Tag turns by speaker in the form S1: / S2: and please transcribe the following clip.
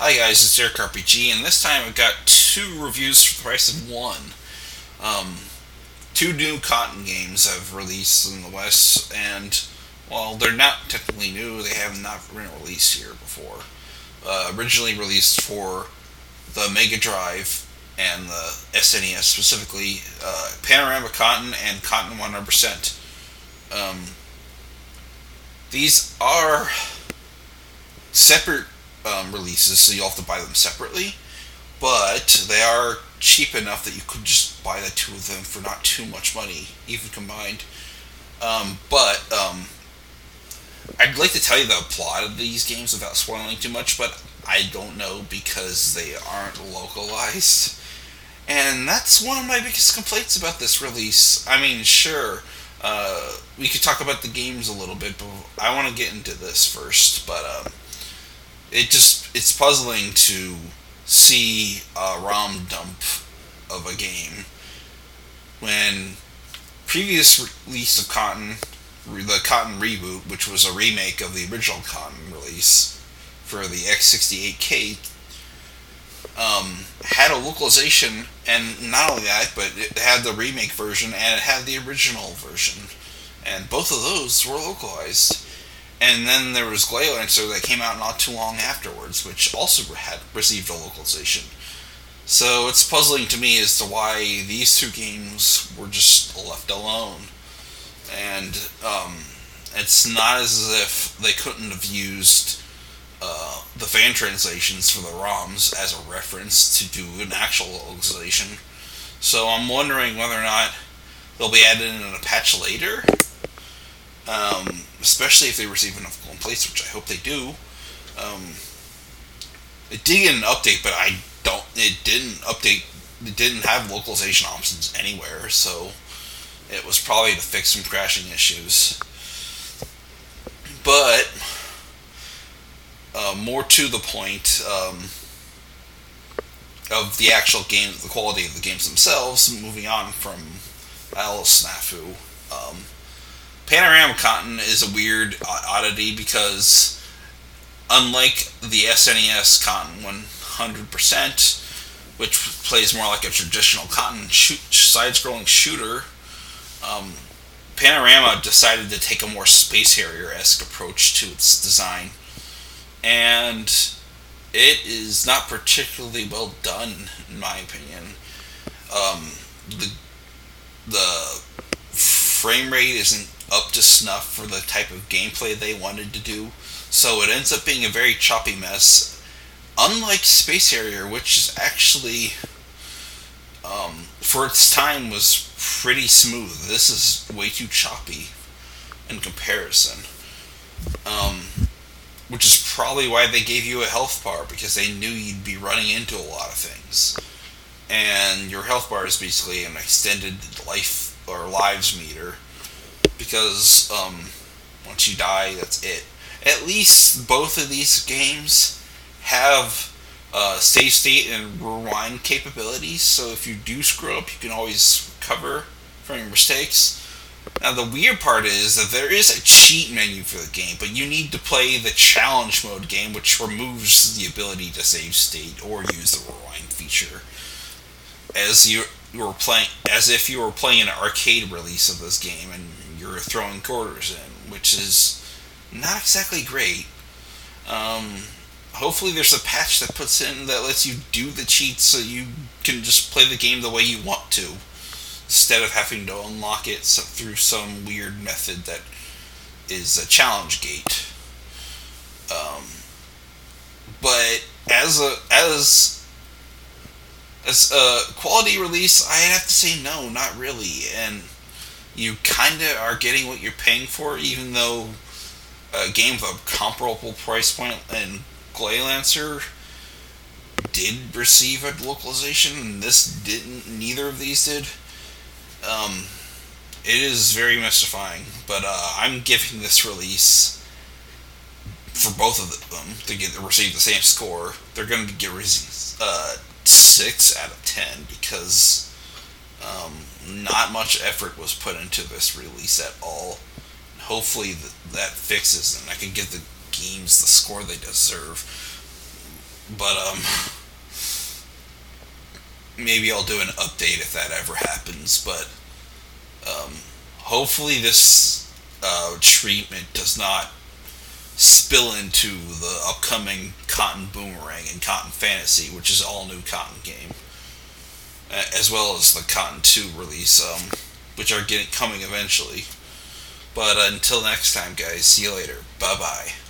S1: Hi guys, it's Eric RPG, and this time I've got two reviews for the price of one. Um, Two new Cotton games have released in the West, and while they're not technically new, they have not been released here before. Originally released for the Mega Drive and the SNES specifically, Panorama Cotton and Cotton 100%. Um, these are separate releases, so you'll have to buy them separately. But they are cheap enough that you could just buy the two of them for not too much money, even combined. But I'd like to tell you the plot of these games without spoiling too much, but I don't know because they aren't localized. And that's one of my biggest complaints about this release. I mean, sure, we could talk about the games a little bit, but I want to get into this first. But it's puzzling to see a ROM dump of a game when previous release of Cotton, the Cotton reboot, which was a remake of the original Cotton release for the X68K, had a localization, and not only that, but it had the remake version and it had the original version, and both of those were localized. And then there was Glaylancer that came out not too long afterwards, which also had received a localization. So it's puzzling to me as to why these two games were just left alone. And it's not as if they couldn't have used the fan translations for the ROMs as a reference to do an actual localization. So I'm wondering whether or not they'll be added in a patch later, especially if they receive enough complaints, which I hope they do. Um, it did get an update, but I don't. It didn't update. It didn't have localization options anywhere, so it was probably to fix some crashing issues. But more to the point of the actual game, the quality of the games themselves. Moving on from Alice Snafu. Panorama Cotton is a weird oddity because, unlike the SNES Cotton 100%, which plays more like a traditional Cotton side-scrolling shooter, um, Panorama decided to take a more Space Harrier-esque approach to its design, and it is not particularly well done, in my opinion. Um, the the frame rate isn't up to snuff for the type of gameplay they wanted to do, so it ends up being a very choppy mess. Unlike Space Harrier, which is actually, for its time, was pretty smooth. This is way too choppy in comparison. Which is probably why they gave you a health bar, because they knew you'd be running into a lot of things. And your health bar is basically an extended life or lives meter, because once you die, that's it. At least both of these games have save state and rewind capabilities, so if you do screw up, you can always recover from your mistakes. Now, the weird part is that there is a cheat menu for the game, but you need to play the challenge mode game, which removes the ability to save state or use the rewind feature, as you were playing, as if you were playing an arcade release of this game and you're throwing quarters in, which is not exactly great. Hopefully, there's a patch that puts in that lets you do the cheats so you can just play the game the way you want to, instead of having to unlock it through some weird method that is a challenge gate. Um, but as a quality release, I have to say no, not really. And you kind of are getting what you're paying for, even though a game with a comparable price point and Glaylancer did receive a localization, and this didn't. Neither of these did. Um, it is very mystifying, but I'm giving this release, for both of them to get receive the same score. They're going to get 6 out of 10 because not much effort was put into this release at all. Hopefully that fixes and I can give the games the score they deserve. But maybe I'll do an update if that ever happens. But hopefully this treatment does not spill into the upcoming Cotton Boomerang and Cotton Fantasy, which is all new Cotton game, as well as the Cotton 2 release, which are getting coming eventually. But until next time, guys, see you later. Bye bye.